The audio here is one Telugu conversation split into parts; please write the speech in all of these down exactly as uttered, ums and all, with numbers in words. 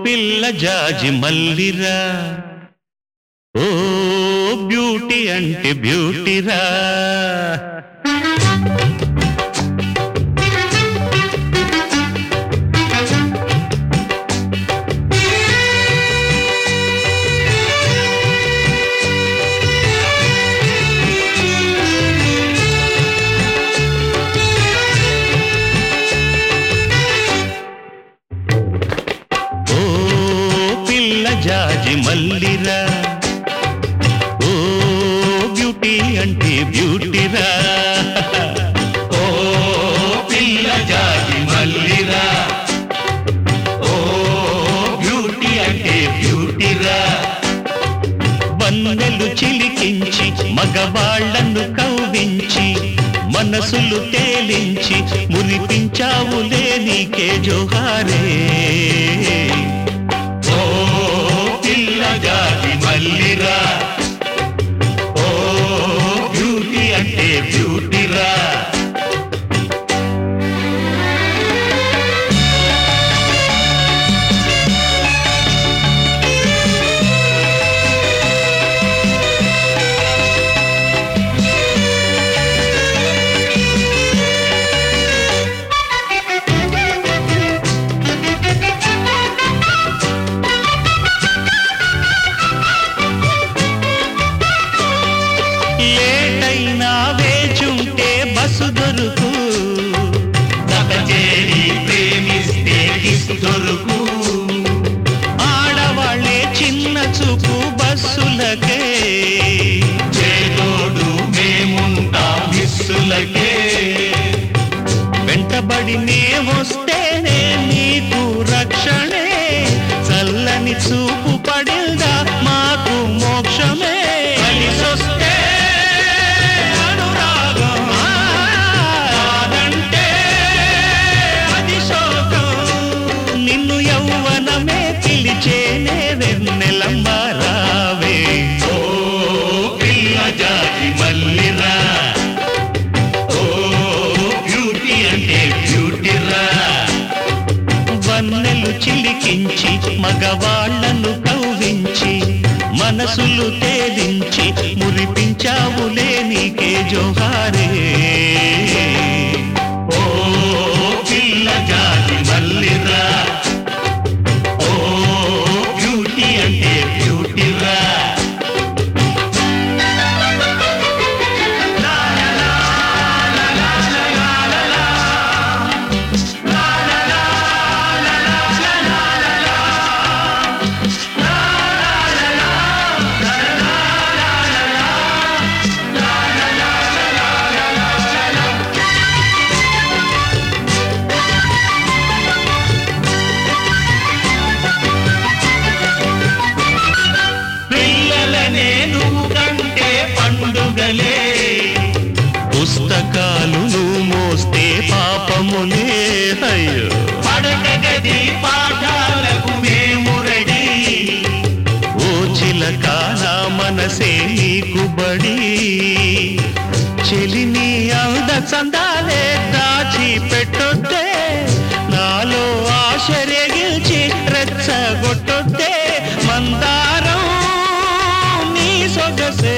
పిల్ల జాజి మల్లిరా, ఓ బ్యూటీ అంటే బ్యూటీరా. జాజి మల్లిరా, ఓ బ్యూటీ అంటే బ్యూటీరా. ఓ పిల్ల జాజి మల్లిరా, ఓ బ్యూటీ అంటే బ్యూటీరా. వన్నెలు చిలికించి మగవాళ్లను కవ్వించి మనసులు తేలించి మురిపించావులే నీకే జోహారే. జాజి మల్లిరా, ఓ బ్యూటీ అంటే బ్యూటీరా. లేటైనా వేచుంటే బస్సు దొరుకు, చేరి ప్రేమిస్తే కిస్సు దొరుకు. ఆడవాళ్లే చిన్న చూపు బస్సులకే, చేదోడు మేముంటా మిస్సులకే. వెంటబడి నే వస్తేనే నీకు రక్షణే, చల్లని చూపు పడిందా మాకు మోక్షమే. కలిసొస్తే నిన్ను యౌవనమే పిలిచేనే వెన్నెలమ్మరావే. ఓ పిల్ల జాజి మల్లిరా, ఓ బ్యూటీ అంటే బ్యూటీరా. వన్నెలు చిలికించి మగవాళ్లను కవ్వించి మనసులు తేలించి మురిపించావులే నీకే జోహారే. ఓ పిల్ల జాజి మల్లిరా, ఓ బ్యూటీ అంటే బ్యూటీరా. పండుగలే పుస్తకాలు నువ్వు మోస్తే పాపములే. అయ్యో పడక గది పాఠాలకు మేము రెడీ, ఓ చిలక నా మనసే నీకు బడి. చెలిని అంద చందాలే దాచి పెట్టొద్దే, నాలో ఆశ రేగిల్చి రెచ్చగొట్టొద్దే. మందారం నీ సొగసే,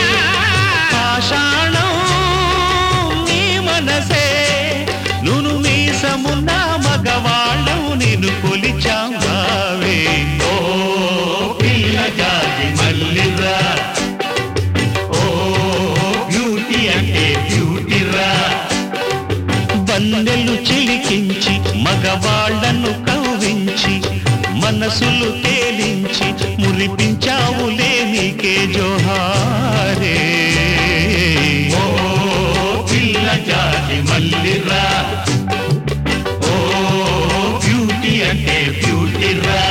పాషాణం నీ మనసే. నును మీసమున్న మగవాళ్ళం నిన్ను కొలిచావే. ఓ పిల్ల జాజి మల్లిరా, ఓ బ్యూటీ అంటే బ్యూటీరా. వన్నెలు చిలికించి మగవాళ్లను కవ్వించి మనసులు తేలించి మురిపించావులే నీకే జోహారే. ఓ పిల్ల జాజి మల్లిరా, ఓ బ్యూటీ అంటే బ్యూటీరా.